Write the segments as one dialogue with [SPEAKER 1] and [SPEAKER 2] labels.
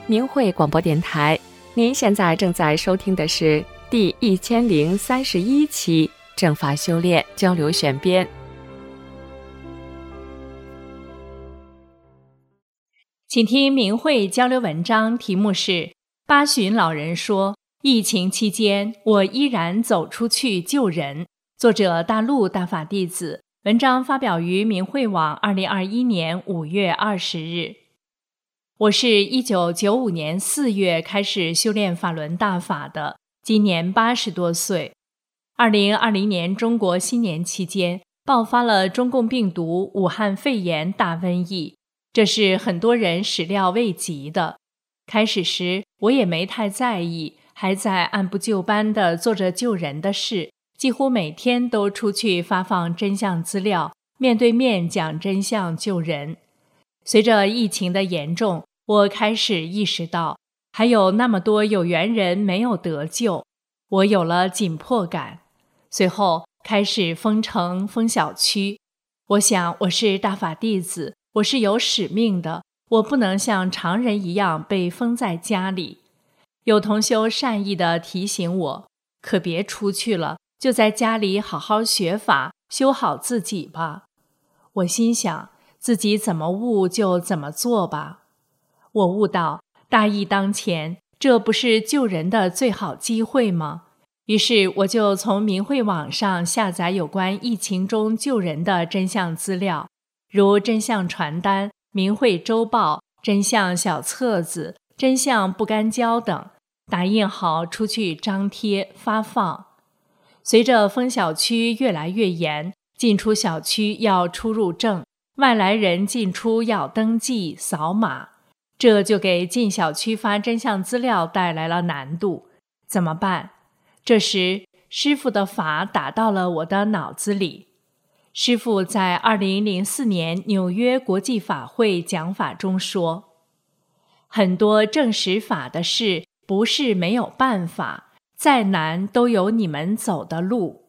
[SPEAKER 1] 明慧广播电台，您现在正在收听的是第1031期正法修炼交流选编。
[SPEAKER 2] 请听明慧交流文章，题目是八旬老人说，疫情期间我依然走出去救人。作者大陆大法弟子，文章发表于明慧网2021年5月20日。我是1995年4月开始修炼法轮大法的，今年80多岁。2020年中国新年期间，爆发了中共病毒武汉肺炎大瘟疫，这是很多人始料未及的。开始时我也没太在意，还在按部就班地做着救人的事，几乎每天都出去发放真相资料，面对面讲真相救人。随着疫情的严重，我开始意识到还有那么多有缘人没有得救，我有了紧迫感。随后开始封城封小区，我想我是大法弟子，我是有使命的，我不能像常人一样被封在家里。有同修善意地提醒我，可别出去了，就在家里好好学法，修好自己吧。我心想，自己怎么悟就怎么做吧。我悟到，大疫当前，这不是救人的最好机会吗？于是我就从明慧网上下载有关疫情中救人的真相资料，如真相传单、明慧周报、真相小册子、真相不干胶等，打印好出去张贴发放。随着封小区越来越严，进出小区要出入证，外来人进出要登记扫码，这就给进小区发真相资料带来了难度。怎么办？这时师父的法打到了我的脑子里。师父在2004年纽约国际法会讲法中说，很多证实法的事不是没有办法，再难都有你们走的路。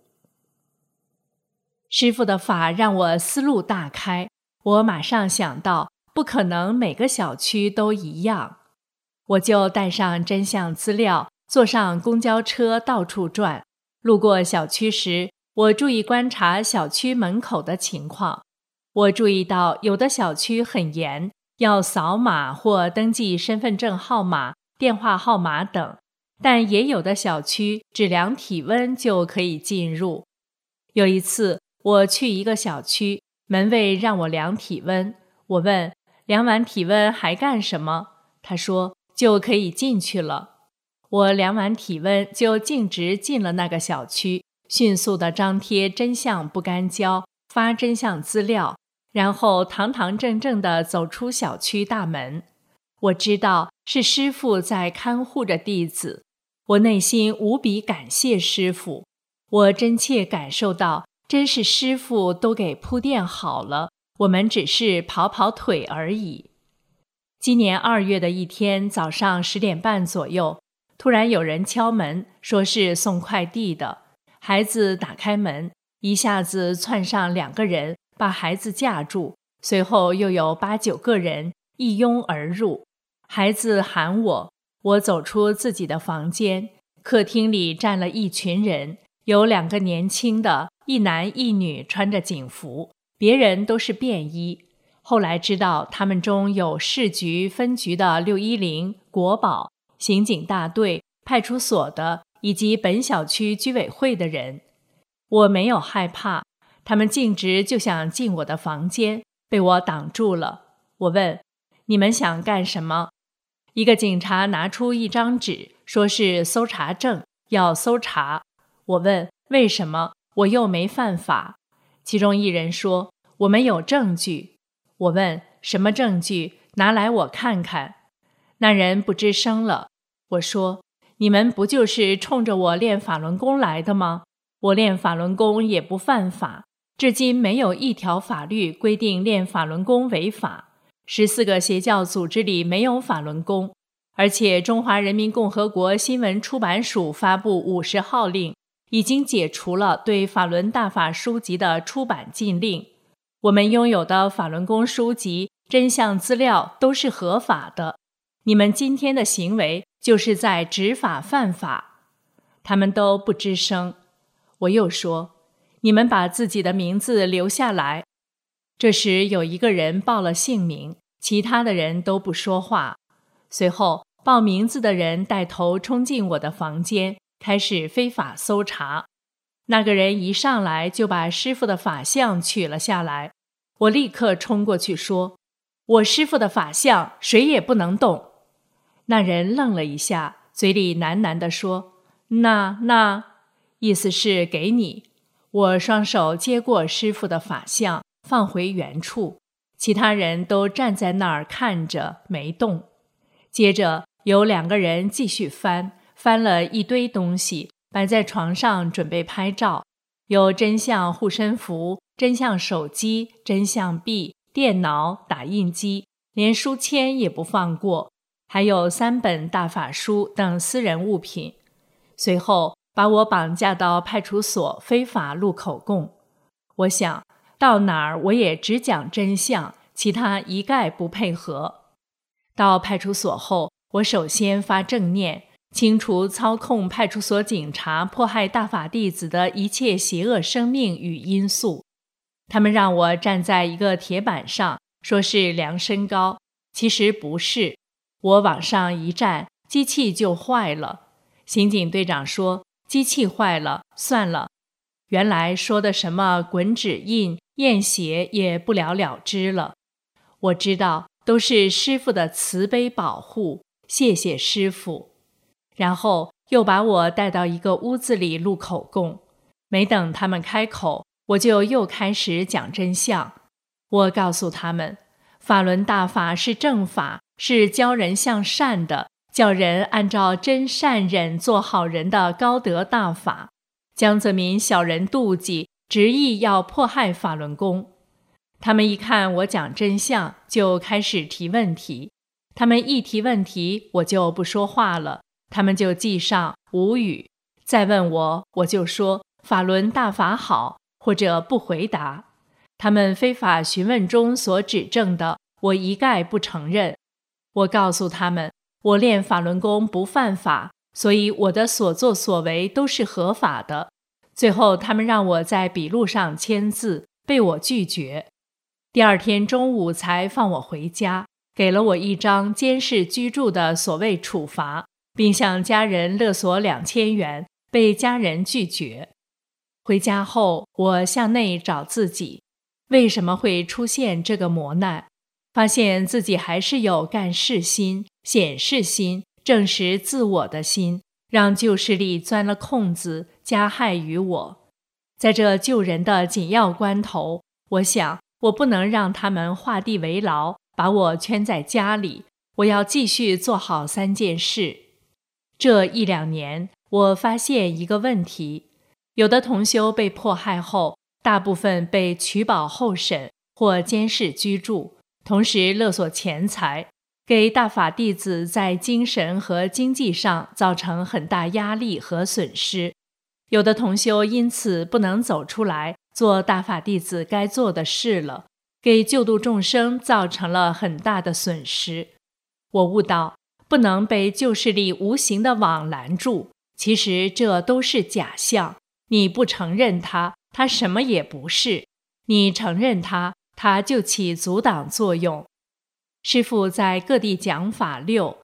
[SPEAKER 2] 师父的法让我思路大开，我马上想到不可能每个小区都一样，我就带上真相资料，坐上公交车到处转。路过小区时，我注意观察小区门口的情况。我注意到有的小区很严，要扫码或登记身份证号码、电话号码等，但也有的小区只量体温就可以进入。有一次我去一个小区，门卫让我量体温，我问量完体温还干什么？他说就可以进去了。我量完体温就径直进了那个小区，迅速地张贴真相不干胶，发真相资料，然后堂堂正正地走出小区大门。我知道是师父在看护着弟子，我内心无比感谢师父。我真切感受到，真是师父都给铺垫好了，我们只是跑跑腿而已。今年2月的一天早上10点半左右，突然有人敲门，说是送快递的。孩子打开门，一下子窜上2个人，把孩子架住，随后又有8、9个人一拥而入。孩子喊我，我走出自己的房间，客厅里站了一群人，有2个年轻的，一男一女，穿着警服，别人都是便衣。后来知道他们中有市局分局的610、国保、刑警大队、派出所的以及本小区居委会的人。我没有害怕，他们径直就想进我的房间，被我挡住了。我问，你们想干什么？一个警察拿出一张纸，说是搜查证，要搜查。我问，为什么？我又没犯法。其中一人说，我们有证据。我问，什么证据？拿来我看看。那人不吱声了。我说，你们不就是冲着我练法轮功来的吗？我练法轮功也不犯法，至今没有一条法律规定练法轮功违法。14个邪教组织里没有法轮功，而且中华人民共和国新闻出版署发布50号令，已经解除了对法轮大法书籍的出版禁令。我们拥有的法轮功书籍、真相资料都是合法的。 你们今天的行为就是在执法犯法。他们都不吱声。我又说，你们把自己的名字留下来。这时有一个人报了姓名，其他的人都不说话。随后报名字的人带头冲进我的房间，开始非法搜查。那个人一上来就把师傅的法相取了下来。我立刻冲过去说，我师傅的法相谁也不能动。那人愣了一下，嘴里喃喃地说，那，意思是给你。我双手接过师傅的法相，放回原处。其他人都站在那儿看着，没动。接着有2个人继续翻了一堆东西，摆在床上准备拍照，有真相护身符、真相手机、真相币、电脑、打印机，连书签也不放过，还有3本大法书等私人物品。随后把我绑架到派出所非法录口供。我想到哪儿我也只讲真相，其他一概不配合。到派出所后，我首先发正念，清除操控派出所警察迫害大法弟子的一切邪恶生命与因素。他们让我站在一个铁板上，说是量身高，其实不是。我往上一站，机器就坏了。刑警队长说，机器坏了，算了。原来说的什么滚指印、验血也不了了之了。我知道都是师父的慈悲保护，谢谢师父。然后又把我带到一个屋子里录口供。没等他们开口，我就又开始讲真相。我告诉他们，法轮大法是正法，是教人向善的，叫人按照真善忍做好人的高德大法。江泽民小人妒忌，执意要迫害法轮功。他们一看我讲真相，就开始提问题。他们一提问题，我就不说话了，他们就记上无语。再问我，我就说法轮大法好，或者不回答。他们非法询问中所指证的，我一概不承认。我告诉他们，我练法轮功不犯法，所以我的所作所为都是合法的。最后他们让我在笔录上签字，被我拒绝。第2天中午才放我回家，给了我一张监视居住的所谓处罚，并向家人勒索2000元，被家人拒绝。回家后，我向内找自己，为什么会出现这个磨难？发现自己还是有干事心、显示心、证实自我的心，让旧势力钻了空子，加害于我。在这救人的紧要关头，我想我不能让他们画地为牢，把我圈在家里，我要继续做好3件事。这1、2年，我发现一个问题，有的同修被迫害后，大部分被取保候审或监视居住，同时勒索钱财，给大法弟子在精神和经济上造成很大压力和损失。有的同修因此不能走出来做大法弟子该做的事了，给救度众生造成了很大的损失。我悟到，不能被旧势力无形的网拦住，其实这都是假象。你不承认它，它什么也不是；你承认它，它就起阻挡作用。师父在各地讲法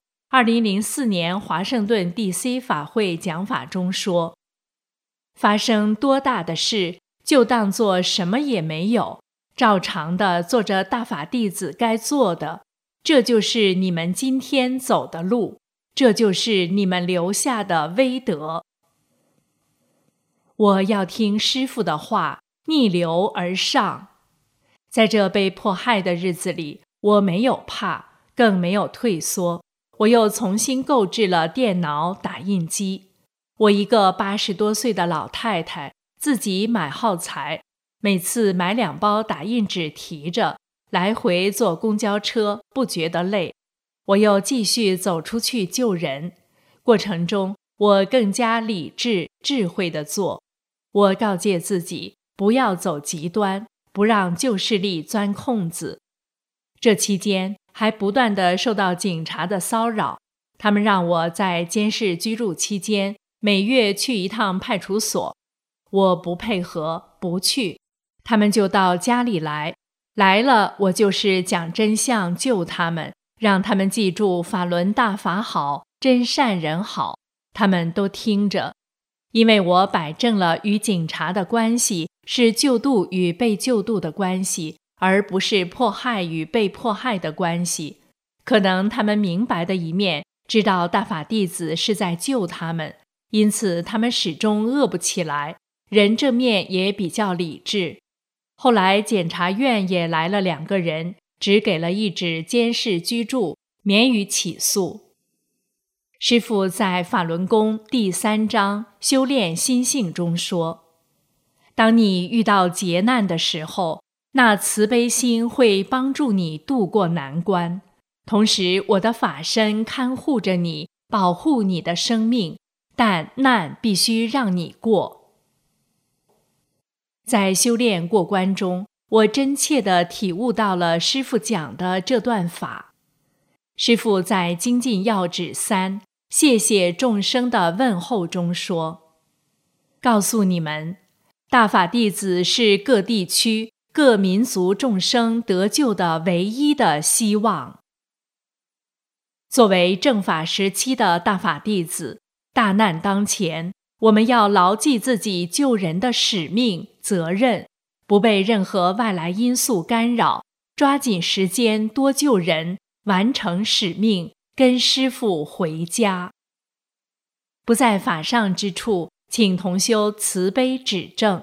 [SPEAKER 2] 6，2004年华盛顿 DC 法会讲法中说，发生多大的事，就当作什么也没有，照常的做着大法弟子该做的，这就是你们今天走的路，这就是你们留下的威德。我要听师父的话，逆流而上。在这被迫害的日子里，我没有怕，更没有退缩。我又重新购置了电脑、打印机。我一个80多岁的老太太，自己买耗材，每次买2包打印纸提着，来回坐公交车，不觉得累。我又继续走出去救人，过程中我更加理智、智慧地做。我告诫自己，不要走极端，不让旧势力钻空子。这期间还不断地受到警察的骚扰。他们让我在监视居住期间每月去一趟派出所，我不配合，不去，他们就到家里来，来了我就是讲真相救他们，让他们记住法轮大法好，真善人好，他们都听着。因为我摆正了与警察的关系是救度与被救度的关系，而不是迫害与被迫害的关系。可能他们明白的一面，知道大法弟子是在救他们，因此他们始终饿不起来，人这面也比较理智。后来检察院也来了2个人，只给了一纸监视居住，免于起诉。师父在法轮功第3章修炼心性中说，当你遇到劫难的时候，那慈悲心会帮助你渡过难关，同时我的法身看护着你，保护你的生命，但难必须让你过。在修炼过关中，我真切地体悟到了师父讲的这段法。师父在精进要旨3谢谢众生的问候中说，告诉你们，大法弟子是各地区各民族众生得救的唯一的希望。作为正法时期的大法弟子，大难当前，我们要牢记自己救人的使命责任，不被任何外来因素干扰，抓紧时间多救人，完成使命，跟师父回家。不在法上之处，请同修慈悲指正。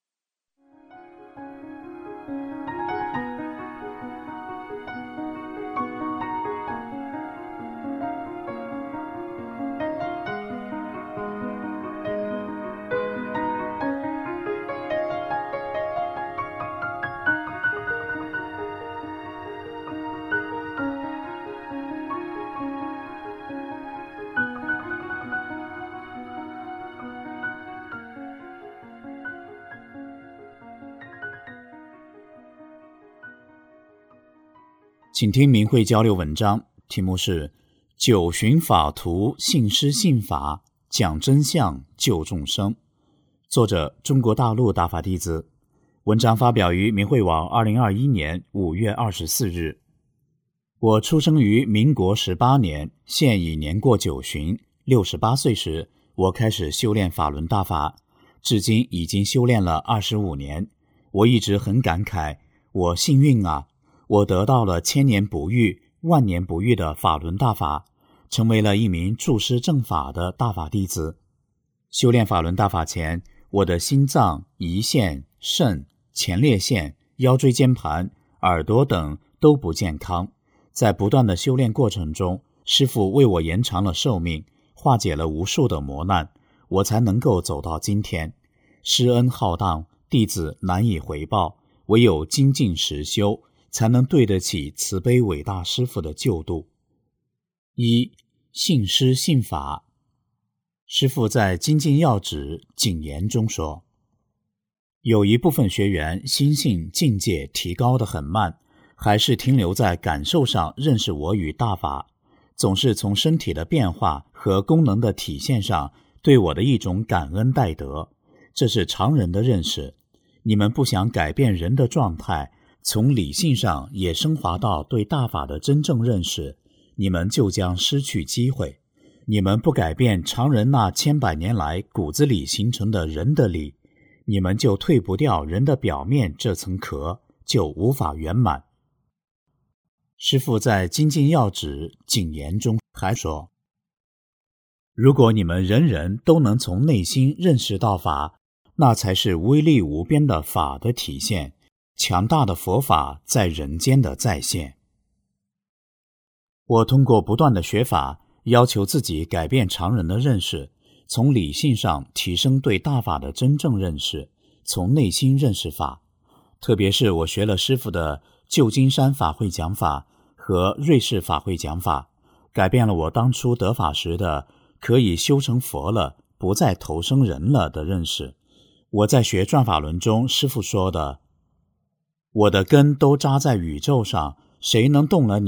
[SPEAKER 3] 请听明慧交流文章，题目是九寻法图，信师信法，讲真相救众生。作者中国大陆大法弟子。文章发表于明慧网2021年5月24日。我出生于民国18年，现已年过九旬，68岁时，我开始修炼法轮大法，至今已经修炼了25年。我一直很感慨，我幸运啊！我得到了千年不遇、万年不遇的法轮大法，成为了一名注师正法的大法弟子。修炼法轮大法前，我的心脏、胰腺、肾、前列腺、腰椎间盘、耳朵等都不健康。在不断的修炼过程中，师父为我延长了寿命，化解了无数的磨难，我才能够走到今天。师恩浩荡，弟子难以回报，唯有精进实修，才能对得起慈悲伟大师父的救度。一、信师信法。师父在精进要旨谨言中说，有一部分学员心性境界提高得很慢，还是停留在感受上认识我与大法，总是从身体的变化和功能的体现上对我的一种感恩戴德，这是常人的认识。你们不想改变人的状态，从理性上也升华到对大法的真正认识，你们就将失去机会。你们不改变常人那千百年来骨子里形成的人的理，你们就退不掉人的表面这层壳，就无法圆满。师父在精进要旨谨言中还说，如果你们人人都能从内心认识到法，那才是威力无边的法的体现，强大的佛法在人间的再现。我通过不断的学法，要求自己改变常人的认识，从理性上提升对大法的真正认识，从内心认识法。特别是我学了师父的旧金山法会讲法和瑞士法会讲法，改变了我当初得法时的可以修成佛了，不再投生人了的认识。我在学转法轮中师父说的，我的根都扎在宇宙上，谁能动了你，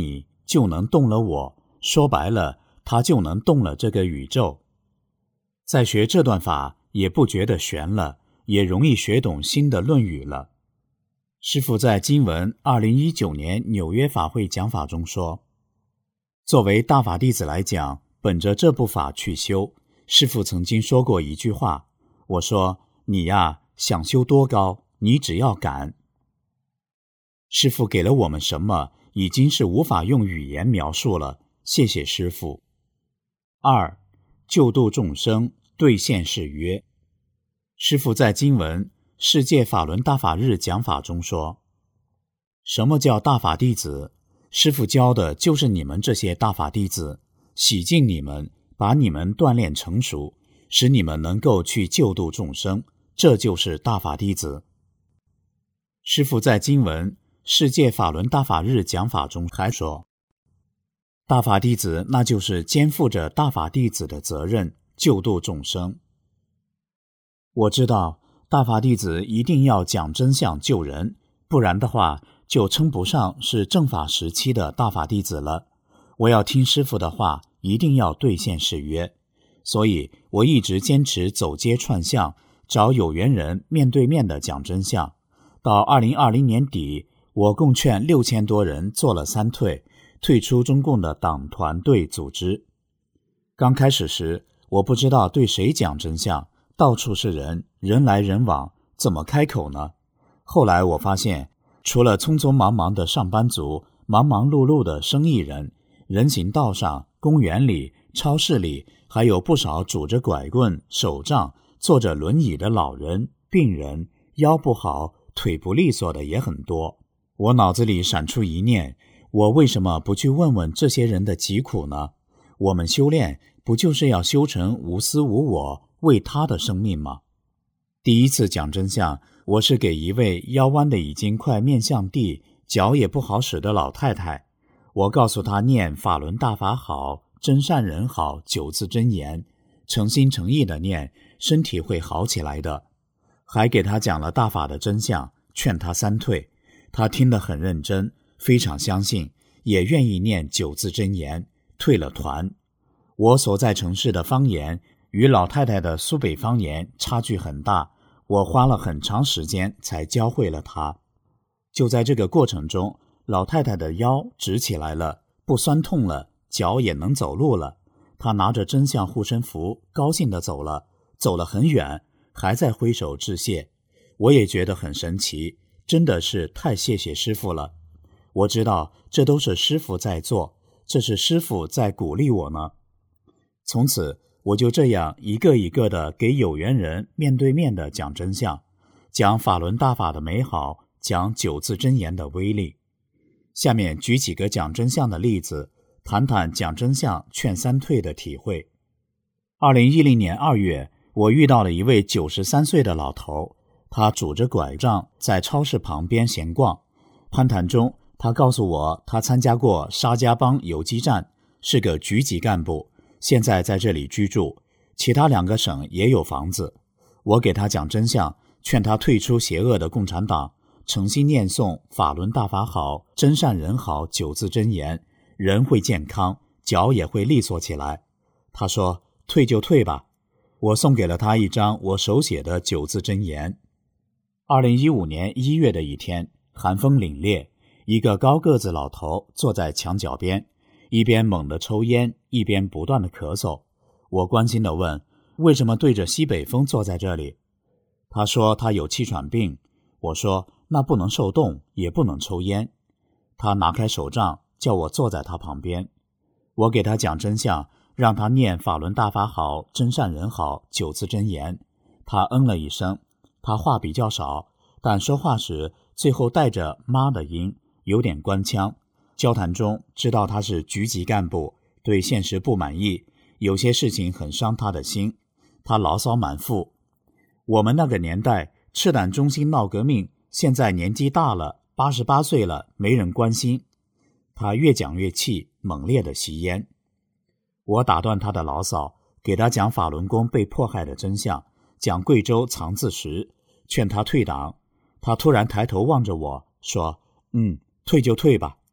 [SPEAKER 3] 就能动了我，说白了，他就能动了这个宇宙。再学这段法也不觉得悬了，也容易学懂新的论语了。师父在经文2019年纽约法会讲法中说，作为大法弟子来讲，本着这部法去修，师父曾经说过一句话，我说，你呀，想修多高，你只要敢。师父给了我们什么，已经是无法用语言描述了，谢谢师父。2. 救度众生，兑现誓约。师父在经文世界法轮大法日讲法中说，什么叫大法弟子？师父教的就是你们这些大法弟子，洗净你们，把你们锻炼成熟，使你们能够去救度众生，这就是大法弟子。师父在经文世界法轮大法日讲法中还说，大法弟子那就是肩负着大法弟子的责任，救度众生。我知道大法弟子一定要讲真相救人，不然的话就称不上是正法时期的大法弟子了。我要听师父的话，一定要兑现誓约，所以我一直坚持走街串巷，找有缘人面对面的讲真相。到2020年底，我共劝6000多人做了3退，退出中共的党团队组织。刚开始时，我不知道对谁讲真相，到处是人，人来人往，怎么开口呢？后来我发现，除了匆匆忙忙的上班族，忙忙碌碌的生意人，人行道上、公园里、超市里，还有不少拄着拐棍、手杖、坐着轮椅的老人、病人，腰不好、腿不利索的也很多。我脑子里闪出一念，我为什么不去问问这些人的疾苦呢？我们修炼不就是要修成无私无我、为他的生命吗？第一次讲真相，我是给一位腰弯的已经快面向地、脚也不好使的老太太。我告诉她念法轮大法好、真善人好9字真言，诚心诚意的念，身体会好起来的。还给她讲了大法的真相，劝她3退。她听得很认真，非常相信，也愿意念9字真言，退了团。我所在城市的方言与老太太的苏北方言差距很大，我花了很长时间才教会了她。就在这个过程中，老太太的腰直起来了，不酸痛了，脚也能走路了。她拿着真相护身符，高兴地走了，走了很远，还在挥手致谢。我也觉得很神奇，真的是太谢谢师父了。我知道这都是师父在做，这是师父在鼓励我呢。从此我就这样一个一个的给有缘人面对面的讲真相，讲法轮大法的美好，讲9字真言的威力。下面举几个讲真相的例子，谈谈讲真相劝3退的体会。2010年2月，我遇到了一位93岁的老头，他拄着拐杖在超市旁边闲逛。攀谈中，他告诉我他参加过沙家浜游击战，是个局级干部，现在在这里居住，其他2个省也有房子。我给他讲真相，劝他退出邪恶的共产党，诚心念诵法轮大法好、真善人好9字真言，人会健康，脚也会利索起来。他说退就退吧。我送给了他一张我手写的9字真言。2015年1月的一天，寒风凛冽，一个高个子老头坐在墙角边，一边猛地抽烟，一边不断地咳嗽。我关心地问，为什么对着西北风坐在这里？他说他有气喘病。我说那不能受冻，也不能抽烟。他拿开手杖，叫我坐在他旁边。我给他讲真相，让他念法轮大法好、真善人好9字真言。他了一声，他话比较少，但说话时最后带着妈的音，有点官腔。交谈中知道他是局级干部，对现实不满意，有些事情很伤他的心。他牢骚满腹，我们那个年代赤胆忠心闹革命，现在年纪大了，88岁了，没人关心。他越讲越气，猛烈地吸烟。我打断他的牢骚，给他讲法轮功被迫害的真相，讲贵州藏字石，劝他退党。他突然抬头望着我说，退就退吧。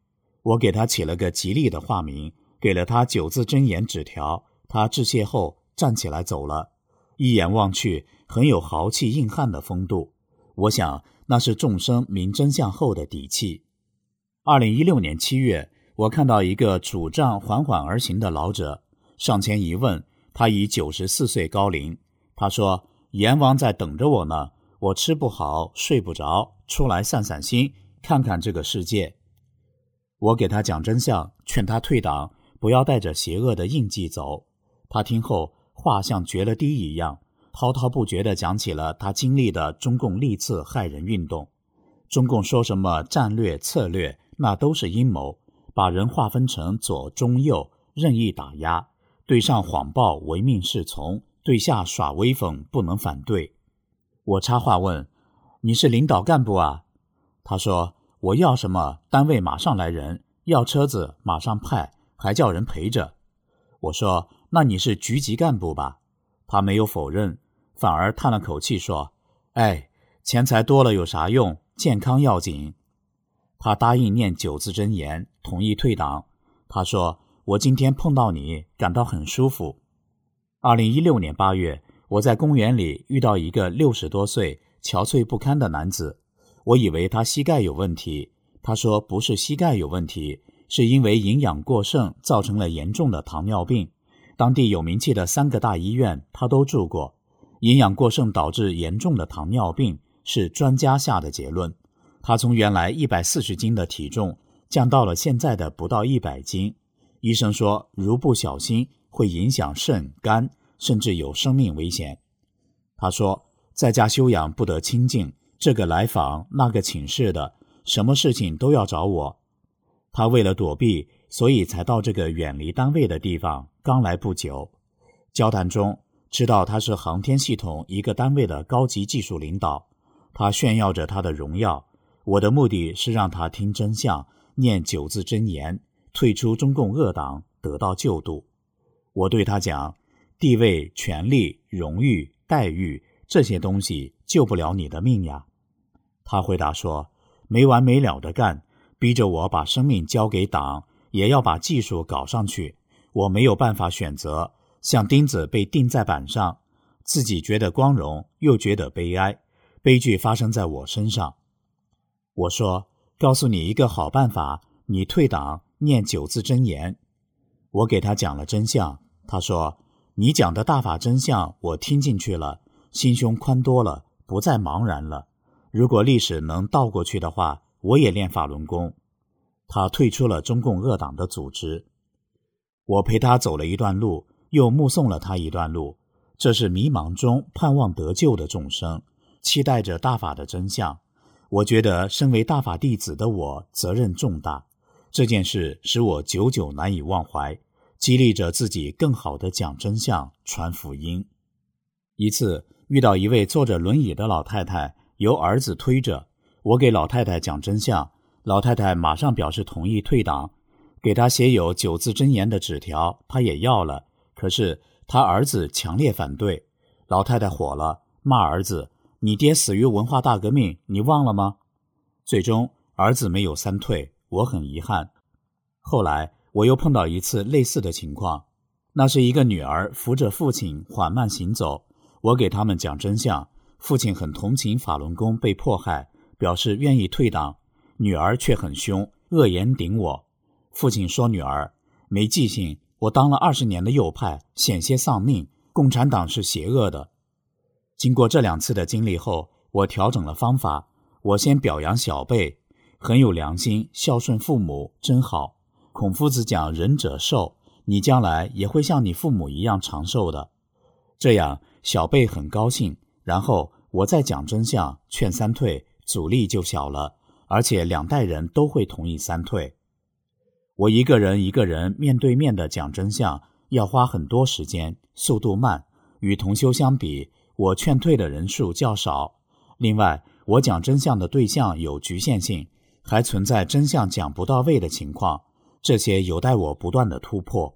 [SPEAKER 3] 我给他起了个吉利的化名，给了他9字真言纸条。他致谢后站起来走了，一眼望去很有豪气硬汉的风度，我想那是众生明真相后的底气。2016年7月，我看到一个拄杖缓缓而行的老者，上前一问，他已94岁高龄。他说，阎王在等着我呢，我吃不好睡不着，出来散散心，看看这个世界。我给他讲真相，劝他退党，不要带着邪恶的印记走。他听后话像决了堤一样，滔滔不绝地讲起了他经历的中共历次害人运动。中共说什么战略策略，那都是阴谋，把人划分成左中右，任意打压，对上谎报唯命是从，对下耍威风不能反对。我插话问，你是领导干部啊？他说，我要什么单位马上来人，要车子马上派，还叫人陪着。我说，那你是局级干部吧？他没有否认，反而叹了口气说，哎，钱财多了有啥用，健康要紧。他答应念9字真言，同意退党。他说，我今天碰到你，感到很舒服。2016年8月，我在公园里遇到一个60多岁憔悴不堪的男子，我以为他膝盖有问题，他说不是膝盖有问题，是因为营养过剩造成了严重的糖尿病。当地有名气的3个大医院他都住过，营养过剩导致严重的糖尿病是专家下的结论。他从原来140斤的体重降到了现在的不到100斤。医生说，如不小心会影响肾、肝，甚至有生命危险。他说，在家休养不得清静，这个来访那个请示的，什么事情都要找我。他为了躲避，所以才到这个远离单位的地方，刚来不久。交谈中知道他是航天系统一个单位的高级技术领导，他炫耀着他的荣耀。我的目的是让他听真相，念9字真言，退出中共恶党，得到救度。我对他讲，地位、权力、荣誉、待遇，这些东西救不了你的命呀。他回答说，没完没了的干，逼着我把生命交给党，也要把技术搞上去，我没有办法选择，像钉子被钉在板上，自己觉得光荣，又觉得悲哀，悲剧发生在我身上。我说，告诉你一个好办法，你退党，念9字真言。我给他讲了真相，他说，你讲的大法真相我听进去了，心胸宽多了，不再茫然了。如果历史能倒过去的话，我也练法轮功。他退出了中共恶党的组织。我陪他走了一段路，又目送了他一段路，这是迷茫中盼望得救的众生，期待着大法的真相。我觉得身为大法弟子的我责任重大，这件事使我久久难以忘怀，激励着自己更好地讲真相，传福音。一次遇到一位坐着轮椅的老太太，由儿子推着，我给老太太讲真相，老太太马上表示同意退党，给她写有9字真言的纸条，她也要了，可是她儿子强烈反对。老太太火了，骂儿子，你爹死于文化大革命，你忘了吗？最终儿子没有3退，我很遗憾。后来我又碰到一次类似的情况，那是一个女儿扶着父亲缓慢行走，我给他们讲真相，父亲很同情法轮功被迫害，表示愿意退党，女儿却很凶，恶言顶我。父亲说女儿，没记性，我当了20年的右派，险些丧命，共产党是邪恶的。经过这2次的经历后，我调整了方法，我先表扬小辈，很有良心，孝顺父母，真好。孔夫子讲仁者寿，你将来也会像你父母一样长寿的。这样小辈很高兴，然后我再讲真相，劝3退，阻力就小了，而且2代人都会同意3退。我一个人面对面的讲真相，要花很多时间，速度慢，与同修相比，我劝退的人数较少。另外，我讲真相的对象有局限性，还存在真相讲不到位的情况，这些有待我不断的突破。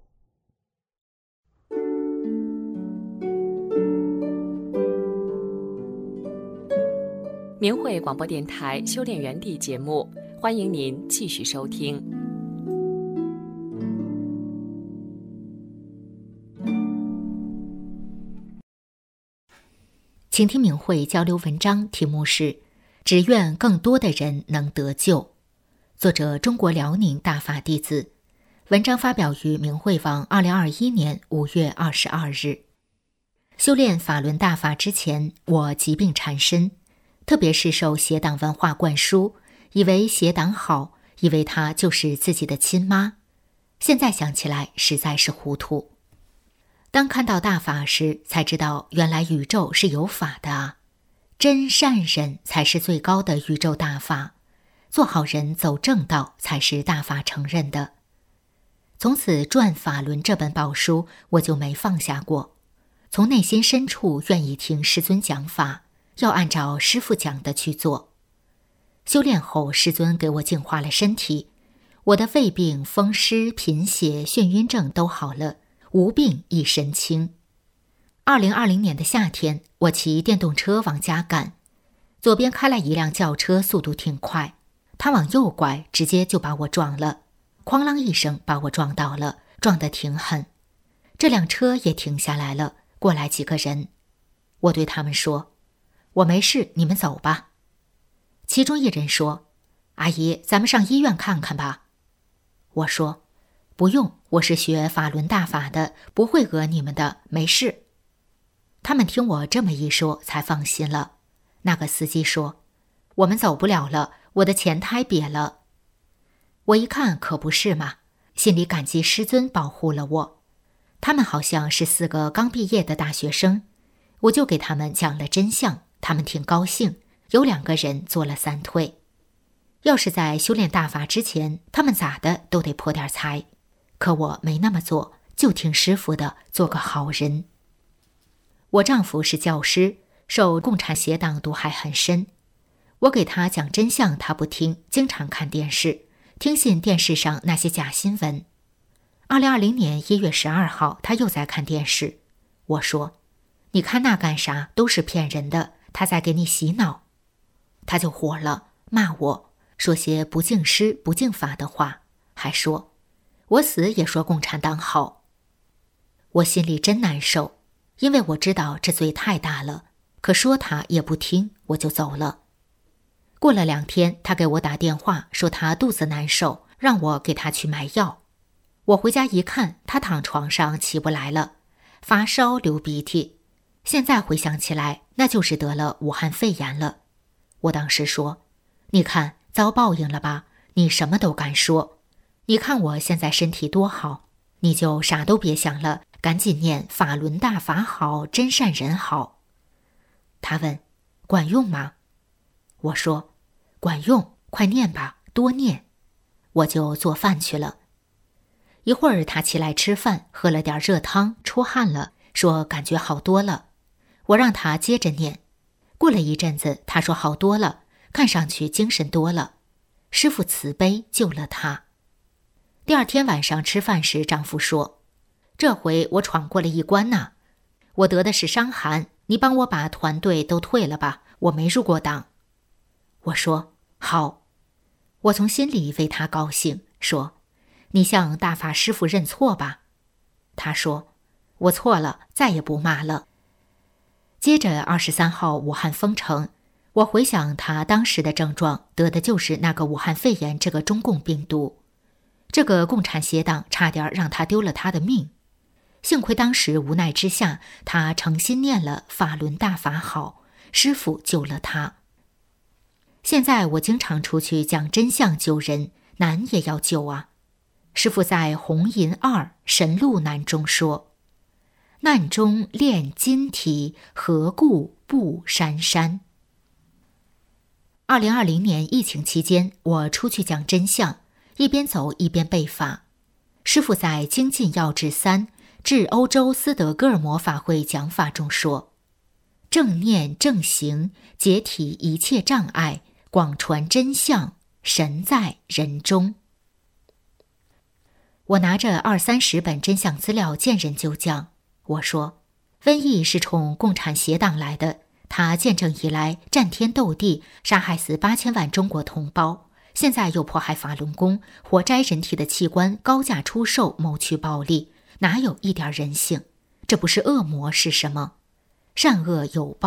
[SPEAKER 1] 明慧广播电台修炼园地节目，欢迎您继续收听。
[SPEAKER 4] 请听明慧交流文章，题目是只愿更多的人能得救，作者中国辽宁大法弟子，文章发表于明慧网2021年5月22日。修炼法轮大法之前，我疾病缠身，特别是受邪党文化灌输，以为邪党好，以为她就是自己的亲妈。现在想起来实在是糊涂。当看到大法时，才知道原来宇宙是有法的啊！真善人才是最高的宇宙大法，做好人走正道才是大法承认的。从此转法轮这本宝书我就没放下过，从内心深处愿意听师尊讲法，要按照师父讲的去做。修炼后，师尊给我净化了身体，我的肺病、风湿、贫血、眩晕症都好了，无病一身轻。2020年的夏天，我骑电动车往家赶，左边开来一辆轿车，速度挺快，他往右拐，直接就把我撞了，哐啷一声把我撞倒了，撞得挺狠。这辆车也停下来了，过来几个人。我对他们说：“我没事，你们走吧。”其中一人说：“阿姨，咱们上医院看看吧。”我说：“不用，我是学法轮大法的，不会讹你们的，没事。”他们听我这么一说，才放心了。那个司机说：“我们走不了了，我的前胎瘪了。”我一看可不是嘛，心里感激师尊保护了我。他们好像是4个刚毕业的大学生，我就给他们讲了真相，他们挺高兴，有2个人做了3退。要是在修炼大法之前，他们咋的都得破点财，可我没那么做，就听师父的，做个好人。我丈夫是教师，受共产邪党毒害很深，我给他讲真相他不听，经常看电视，听信电视上那些假新闻。2020年1月12号，他又在看电视，我说：“你看那干啥？都是骗人的，他在给你洗脑。”他就火了，骂我，说些不敬师不敬法的话，还说我死也说共产党好。我心里真难受，因为我知道这罪太大了，可说他也不听，我就走了。过了2天，他给我打电话说他肚子难受，让我给他去买药。我回家一看，他躺床上起不来了，发烧流鼻涕，现在回想起来，那就是得了武汉肺炎了。我当时说：“你看，遭报应了吧？你什么都敢说。你看我现在身体多好，你就啥都别想了，赶紧念法轮大法好，真善人好。”他问：“管用吗？”我说：“管用，快念吧，多念。”我就做饭去了。一会儿他起来吃饭，喝了点热汤，出汗了，说感觉好多了。我让他接着念。过了一阵子，他说好多了，看上去精神多了。师父慈悲救了他。第2天晚上吃饭时，丈夫说：“这回我闯过了一关呐，我得的是伤寒，你帮我把团队都退了吧，我没入过党。”我说：“好。”我从心里为他高兴，说：“你向大法师父认错吧。”他说：“我错了，再也不骂了。”接着23号武汉封城，我回想他当时的症状，得的就是那个武汉肺炎这个中共病毒。这个共产邪党差点让他丢了他的命，幸亏当时无奈之下，他诚心念了法轮大法好，师父救了他。现在我经常出去讲真相救人，难也要救啊。师父在《红银2神路难》中说：“难中炼金体，何故不珊珊？” 2020年疫情期间，我出去讲真相，一边走一边背法。师父在《精进要旨3至欧洲斯德哥尔摩法会讲法中说：“正念正行，解体一切障碍，广传真相，神在人中。”我拿着20-30本真相资料见人就讲，我说：“瘟疫是冲共产邪党来的，他建政以来战天斗地，杀害死8000万中国同胞，现在又迫害法轮功，活摘人体的器官高价出售，谋取暴利，哪有一点人性？这不是恶魔是什么？善恶有报，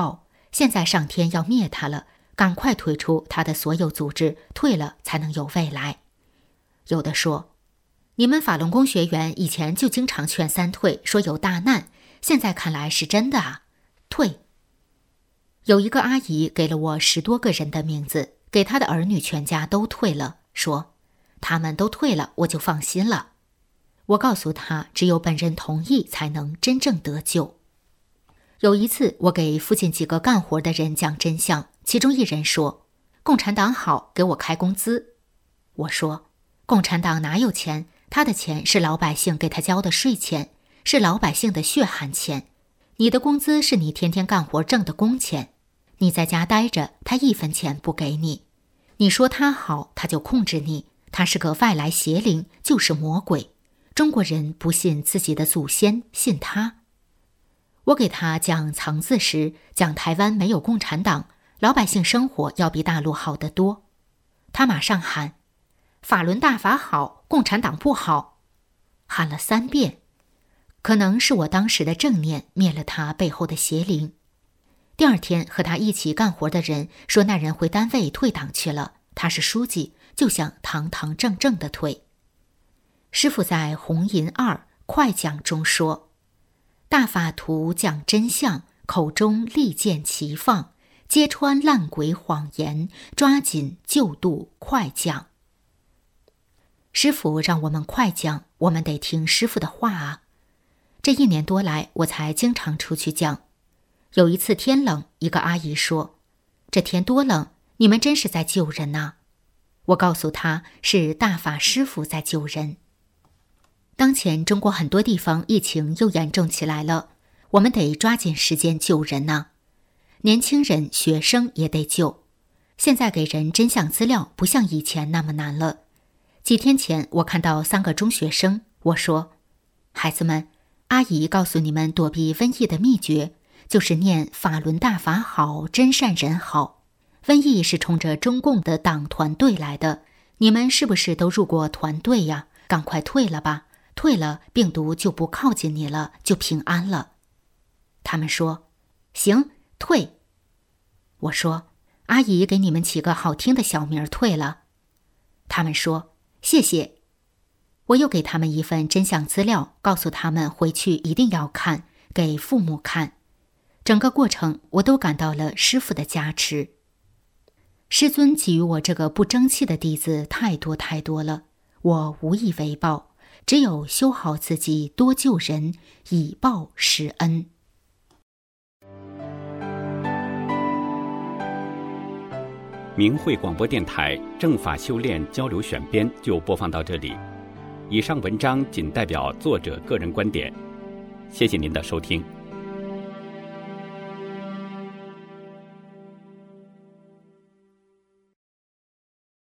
[SPEAKER 4] 现在上天要灭他了，赶快退出他的所有组织，退了才能有未来。有的说，你们法轮功学员以前就经常劝三退，说有大难，现在看来是真的啊，退。有一个阿姨给了我10多个人的名字，给她的儿女全家都退了，说他们都退了，我就放心了。我告诉她，只有本人同意才能真正得救。有一次，我给附近几个干活的人讲真相，其中一人说，共产党好，给我开工资。我说，共产党哪有钱？他的钱是老百姓给他交的税钱，是老百姓的血汗钱。你的工资是你天天干活挣的工钱，你在家待着，他1分钱不给你。你说他好，他就控制你，他是个外来邪灵，就是魔鬼。中国人不信自己的祖先，信他。我给他讲藏字时，讲台湾没有共产党，老百姓生活要比大陆好得多。他马上喊，法轮大法好，共产党不好，喊了3遍。可能是我当时的正念灭了他背后的邪灵。第2天和他一起干活的人说，那人回单位退党去了，他是书记，就想堂堂正正的退。师父在红银2快讲中说，大法图讲真相，口中利剑齐放，揭穿烂鬼谎言，抓紧救度快讲。师父让我们快讲，我们得听师父的话啊。这1年多来，我才经常出去讲。有一次天冷，一个阿姨说，这天多冷，你们真是在救人啊。我告诉她，是大法师父在救人。当前中国很多地方疫情又严重起来了，我们得抓紧时间救人啊。年轻人、学生也得救。现在给人真相资料不像以前那么难了。几天前我看到3个中学生，我说，孩子们，阿姨告诉你们躲避瘟疫的秘诀，就是念法轮大法好，真善人好。瘟疫是冲着中共的党团队来的，你们是不是都入过团队呀？赶快退了吧，退了病毒就不靠近你了，就平安了。他们说，行，退。我说，阿姨给你们起个好听的小名，退了。他们说，谢谢。我又给他们一份真相资料，告诉他们回去一定要看，给父母看。整个过程我都感到了师父的加持。师尊给予我这个不争气的弟子太多太多了，我无以为报，只有修好自己，多救人，以报师恩。
[SPEAKER 5] 明慧广播电台正法修炼交流选编就播放到这里，以上文章仅代表作者个人观点，谢谢您的收听。